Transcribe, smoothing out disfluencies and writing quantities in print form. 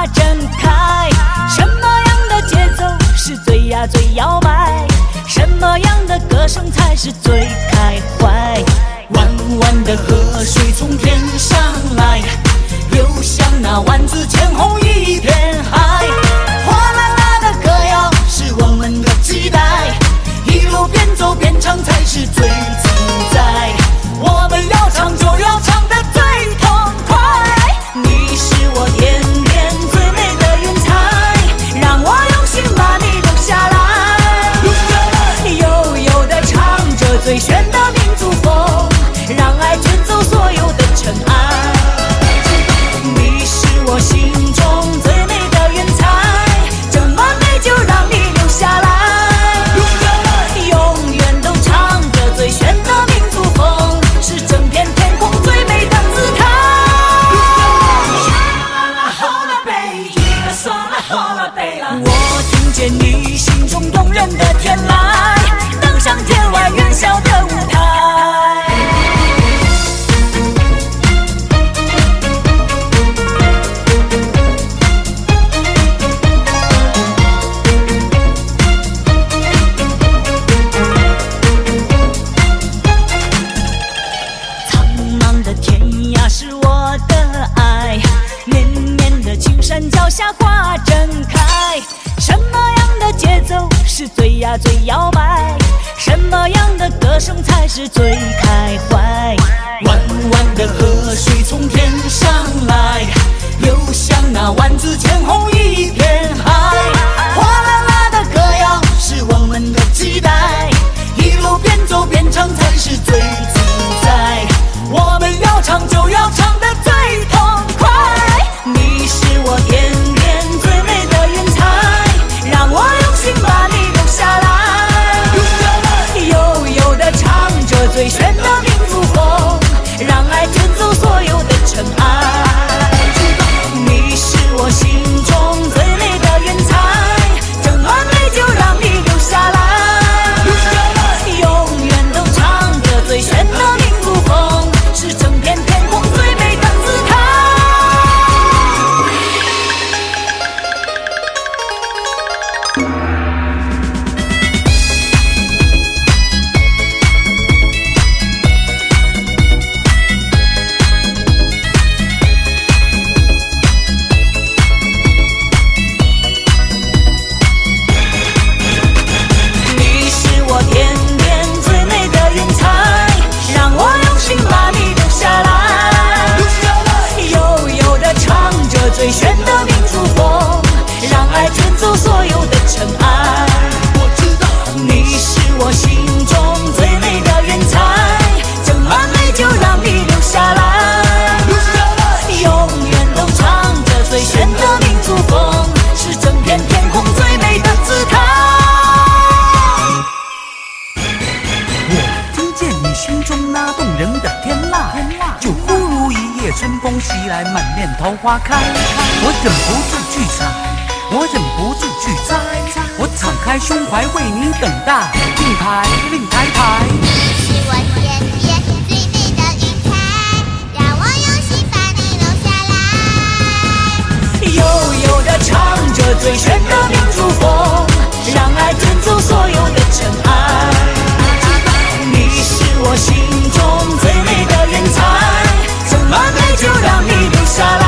花正开。什么样的节奏是最呀最摇摆？什么样的歌声才是最开怀？弯弯的河水从天上来，流向那万紫千红一片海。哗啦啦的歌谣是我们的期待，一路边走边唱才是最自在。我们要唱就要唱得最痛快。你是我天边最美的云彩，让我用心把你留下来。悠悠地唱着最炫的民族风，让爱卷走所有的尘埃。你是我心中最美的云彩，这么美就让你留下来。永远都唱着最炫的民族风，是整片天空最美的姿态。我听见你心中动人的天籁，登上天外云霄的舞台。苍茫的天涯是我的爱，绵绵的青山脚下花正开。什么样的节奏是最呀最摇摆？什么样的歌声才是最开怀？弯弯的河水从天上来，流向那万紫千红一片海。哗啦啦的歌谣是我们的期待，一路边走边唱才是最自在。我们要唱就要唱得最痛快。你是我天边最美的云彩，让我用心把你留下来。悠悠地唱着最炫的民族风，让爱卷走所有的尘埃。你是我心中最美的云彩，这么美就让你留下来。永远都唱着最炫的民族风，是整片天空最美的姿态。你是我天边最美的云彩，让我用心把你留下来。悠悠地唱着最炫的民族风，让爱卷走所有的尘埃。你是我心中最美的云彩，这么美就让你留下来。永远都唱着最炫的民族风，是整片天空最美的姿态。 我听见你心中那动人的天籁，就忽如一夜春风袭来，满面桃花开。我忍不住去采，我忍不住去摘，我敞开胸怀为你等待，令牌令牌牌。 是我天边最美的云彩，让我用心把你留下来。 悠悠地唱着最炫的民族风，让爱卷走所有的尘埃。你是我心中最美的云彩，这么美就让你留下来。